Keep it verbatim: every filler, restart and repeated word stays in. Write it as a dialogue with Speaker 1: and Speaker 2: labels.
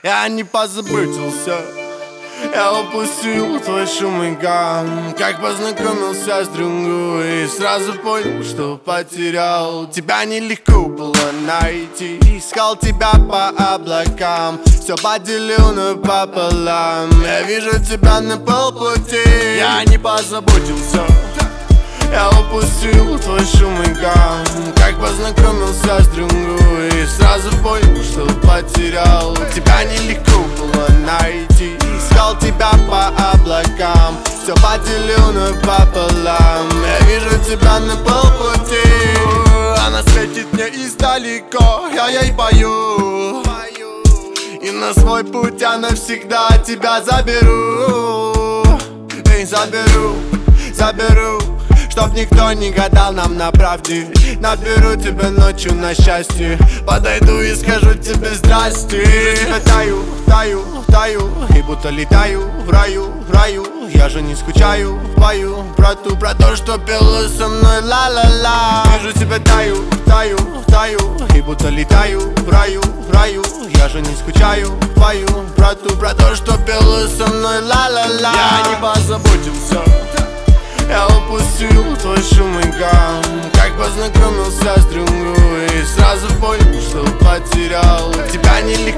Speaker 1: Я не позаботился, я упустил твой шум и гам. Как познакомился с другой и сразу понял, что потерял. Тебя нелегко было найти, искал тебя по облакам. Все поделил напополам, я вижу тебя на полпути. Я не позаботился, я упустил твой шум и гам. Как познакомился с другой и сразу понял, что потерял. Тебя нелегко было найти, искал тебя по облакам. Все поделил напополам, я вижу тебя на полпути. Она светит мне издалека, я ей пою, и на свой путь я навсегда тебя заберу. Эй, заберу, заберу, чтоб никто не гадал нам на правде. Наберу тебя ночью на счастье, подойду и скажу тебе здрасте. Я тебя таю, таю, таю, и будто летаю в раю, в раю. Я же не скучаю, пою про ту, про то, что пела со мной ла-ла-ла. Вижу тебя таю, таю, таю, и будто летаю в раю, в раю. Я же не скучаю, пою про ту, про то, что пела со мной ла-ла-ла. Я не позаботился, я упустил твой шум и гам. Как познакомился с другой и сразу понял, что потерял. Тебя нелегко